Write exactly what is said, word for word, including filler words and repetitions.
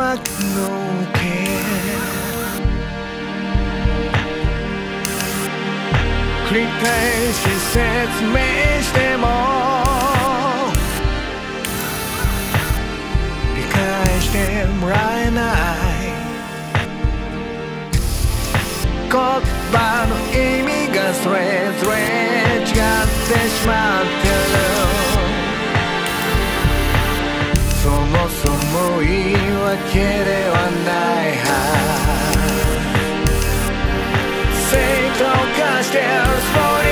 くのけ繰り返し説明しても理解してもらえない言葉の意味がそれぞれ違ってしまってるそもそもいいわけではないは正当化してる